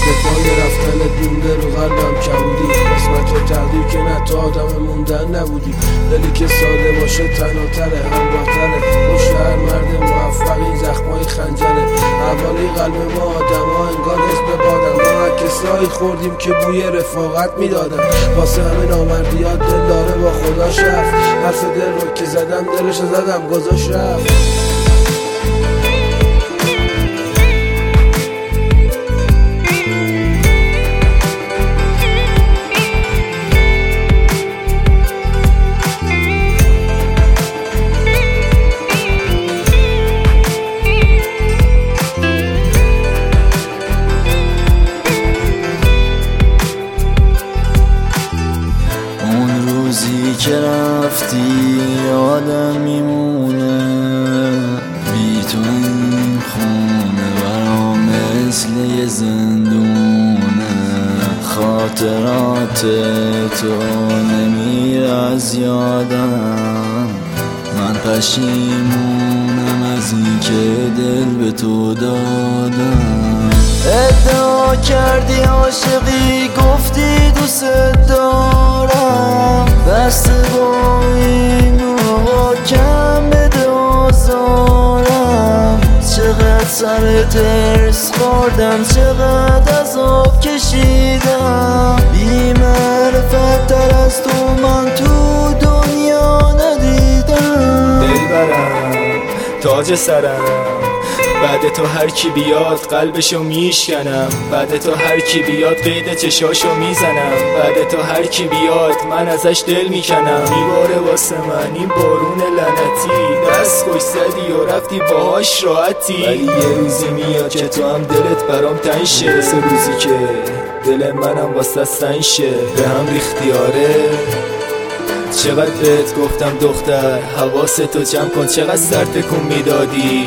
دفاعی رفتن دونده رو قلبم کبودی، قسمت تقدیر که نه تو آدم موندن نبودی. دلی که ساده باشه تناتره، همراهتره، پشت هر مرد موفق این زخمای خنجره. حوالی قلب ما آدم ها انگار اسم بادم، ما کسایی خوردیم که بوی رفاقت میدادن. واسه همه نامردیات دل داره با خداش رفت، حرف دل رو که زدم دلش زدم گذاشت رفت. که رفتی یادم میمونه، بی تو این خونه برام مثل یه زندونه. خاطرات تو نمیره از یادم، من پشیمونم از این که دل به تو دادم. ادعا کردی عاشقی، گفتی دوست دارم، بسته با این آقا کم بده آزارم. چقدر سر ترس خوردم، چقدر عذاب کشیدم، بی معرفت تر از تو من تو دنیا ندیدم. دلبرم تاج سرم، بعد تو هر کی بیاد قلبشو میشکنم، بعد تو هر کی بیاد قید چشاشو میزنم، بعد تو هر کی بیاد من ازش دل میکنم. میباره واسه من این بارون لعنتی، دست خوش زدی و رفتی باهاش راحتی. ولی یه روزی میاد که تو هم دلت برام تنگ شه، سه روزی که دل منم واسه سنگ شه. به هم ریختیاره چقدر بهت گفتم دختر حواستو جمع کن، چقدر سر تکون میدادی.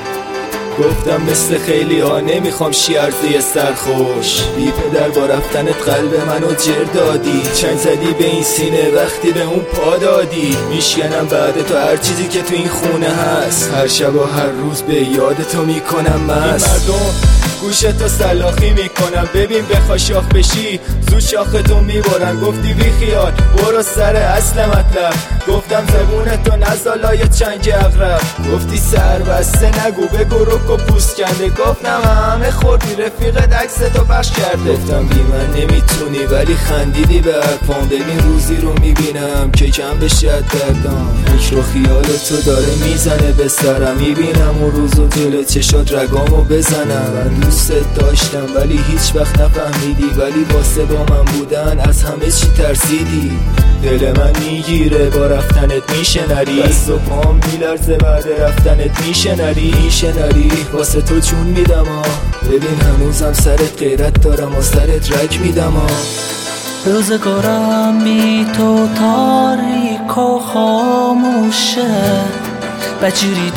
گفتم مثل خیلی ها نمیخوام شی عرضه سرخوش، بی پدر با رفتنت قلب منو جر دادی. چنگ زدی به این سینه وقتی به اون پا دادی. میشکنم بعد تو هر چیزی که تو این خونه هست، هر شب و هر روز به یاد تو میکنم مست. مردم گوشتو سلاخی میکنم، ببین بخوا شاخ بشی زود شاختو میبرن. گفتی بی خیال برو سر اصل مطلب، گفتم زبونتو نزالای چنگ اغرب. گفتی سر بسته نگو بگو رک و پوست کنده، گفتم همه خوردی رفیقت عکستو پخش کرده. گفتم بی من نمیتونی ولی خندیدی به حرفام، ببین روزی رو میبینم که کم بشه دردام. فکر و خیال تو داره میزنه به سرم، میبینم اون روزو جلو چشات رگامو بزنم. من دوست داشتم ولی هیچ وقت نفهمیدی، ولی واسه با من بودن از همه چی ترسیدی. دل من میگیره با رفتنت میشنری، دست و پام میلرزه بعد رفتنت میشنری. واسه تو جون میدم ببین هنوزم سرت غیرت دارم و سرت رگ میدم روزگارم بی تو تاریک و خاموشه، بجوری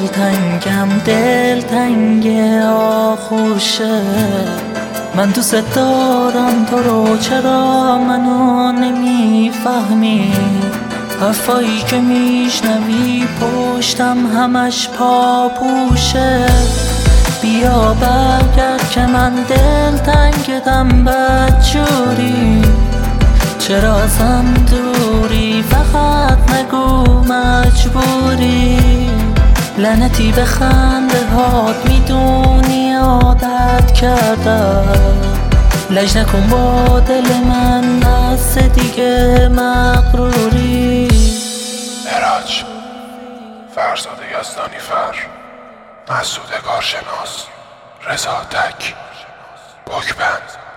دل تنگ آغوشه. من دوست دارم تو رو، چرا منو نمیفهمی؟ حرفایی که میشنوی پشتم همش پاپوشه. بیا برگرد که من دل تنگتم بدجوری، چرا ازم دوری؟ فقط نگو مجبوری. لعنتی به خنده هات، میدونی عادت کردم. لج نکن با دل من، دست دیگه مغروری. معراج فرزاد یزدانی فر، مسعود کارشناس، رضا تک، بکبند.